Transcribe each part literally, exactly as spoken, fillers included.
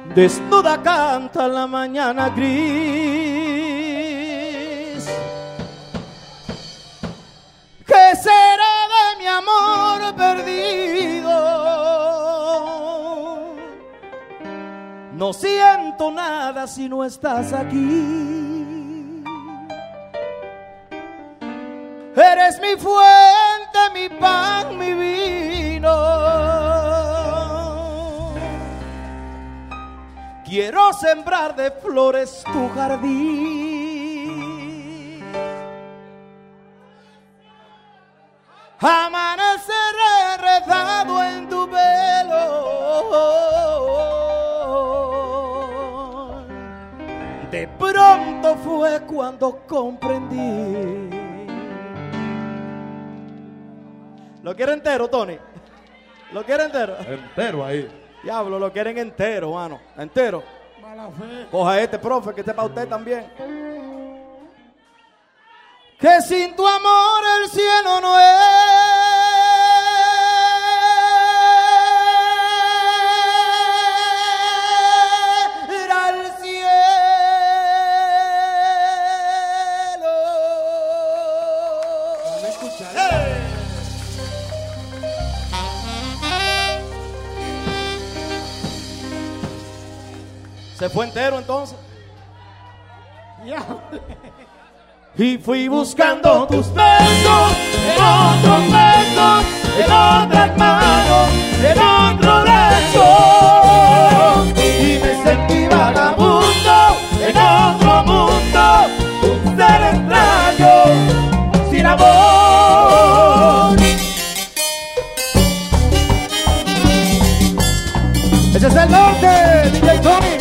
Desnuda canta la mañana gris. ¿Qué será de mi amor perdido? No siento nada si no estás aquí. Eres mi fuente, mi pan, mi vino. Quiero sembrar de flores tu jardín. Amaneceré enredado en tu velo. De pronto fue cuando comprendí. ¿Lo quiere entero, Tony? ¿Lo quiere entero? Entero ahí. Diablo, lo quieren entero, mano. Entero. Mala fe. Coja este, profe, que este para usted también. Que sin tu amor el cielo no era el cielo. Dame escuchar. ¡Hey! ¿Se fue entero entonces? Ya. Y fui buscando tus besos en otros besos, en otras manos, en otro beso. Y me sentí vagabundo en otro mundo, un ser extraño, sin amor. Ese es el norte, D J Tony.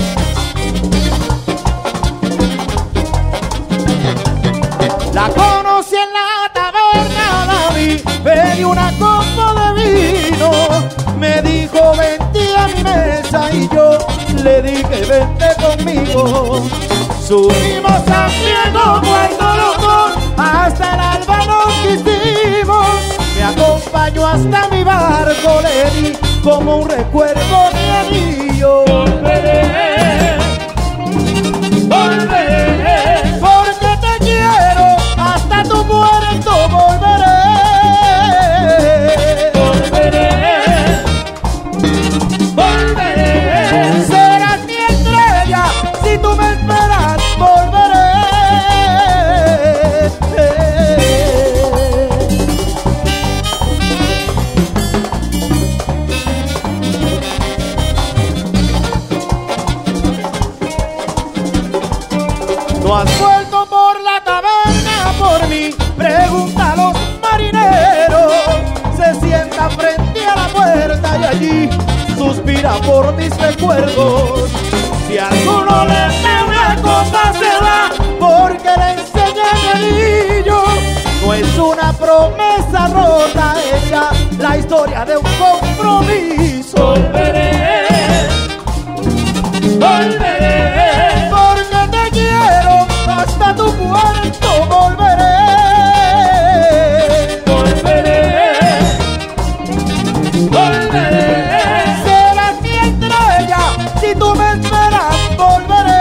La conocí en la taberna, la vi, pedí una copa de vino. Me dijo vente a mi mesa y yo le dije vente conmigo. Subimos también muerto los dos, hasta el alba nos quisimos. Me acompañó hasta mi barco, le di como un recuerdo de anillo. Volveré, volveré, porque te quiero. Hasta tu muerto volveré. Volveré. Volveré. Serás mi estrella. Si tú me esperas, volveré. No has vuelto por la taberna por mí, pregunta a los marineros. Se sienta frente a la puerta y allí suspira por mis recuerdos. Si a alguno le da una cosa se da, porque le enseñé mi anillo. No es una promesa rota hecha, la historia de un compromiso. Volveré, volveré, porque te quiero. Hasta tu puerto volveré. Volveré. Volveré. Serás mi estrella. Si tú me esperas, volveré.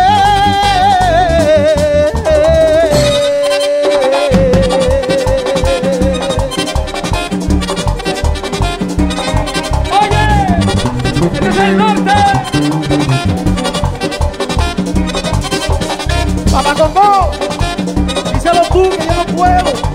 Oye, este es el norte. Papá Congo, díselo tú que yo no puedo.